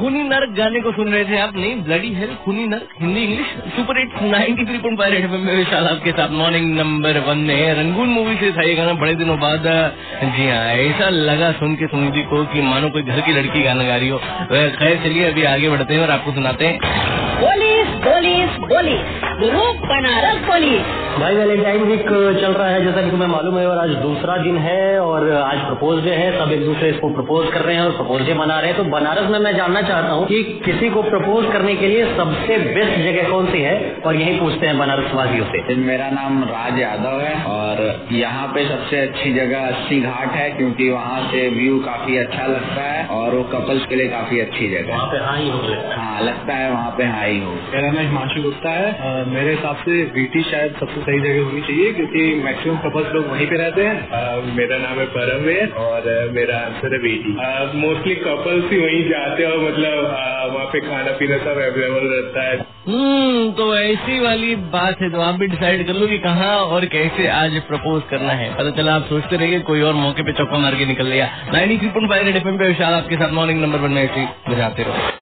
खूनी नर्क गाने को सुन रहे थे आप। नहीं, ब्लडी हेल, खूनी नर्क, Hindi English super hit 93.5 FM में विशाल आपके साथ मॉर्निंग नंबर 1 में रंगून मूवी से था ये गाना बड़े दिनों बाद। जी हाँ, ऐसा लगा सुन के सुनिधि को कि मानो कोई घर की लड़की गाना गा रही हो। खैर चलिए अभी आगे बढ़ते हैं और आपको सुनाते हैं police police police Banaras police. भाई वैलेंटाइन वीक चल रहा है जैसा कि तुम्हें मालूम है, और आज दूसरा दिन है और आज प्रपोज डे है। सब एक दूसरे को प्रपोज कर रहे हैं और प्रपोज डे मना रहे हैं। तो बनारस में मैं जानना चाहता हूँ कि किसी को प्रपोज करने के लिए सबसे बेस्ट जगह कौन सी है, और यही पूछते हैं बनारस वासियों से। मेरा नाम राज यादव है और यहाँ पे सबसे अच्छी जगह अस्सी घाट है, क्योंकि वहाँ से व्यू काफी अच्छा लगता है और वो कपल्स के लिए काफी अच्छी जगह वहाँ पे हाई हो। हाँ, लगता है वहाँ पे हाई हो। मेरा नाम हिमांशु गुप्ता है। मेरे हिसाब से वीटी शायद सबसे सही जगह होनी चाहिए, क्योंकि मैक्सिमम कपल्स लोग वहीं पे रहते हैं। मेरा नाम है परमवीर और मेरा आंसर है वीटी। मोस्टली कपल्स ही वहीं जाते हैं और मतलब वहाँ पे खाना पीना सब अवेलेबल रहता है। तो ऐसी वाली बात है, तो आप भी डिसाइड कर लो कि कहाँ और कैसे आज प्रपोज करना है। पता चला आप सोचते रहिए, कोई और मौके पे चौका मार के निकल लिया। 93.5 एफएम पे विशाल आपके साथ मॉर्निंग नंबर 1 में ऐसे बजाते रहो।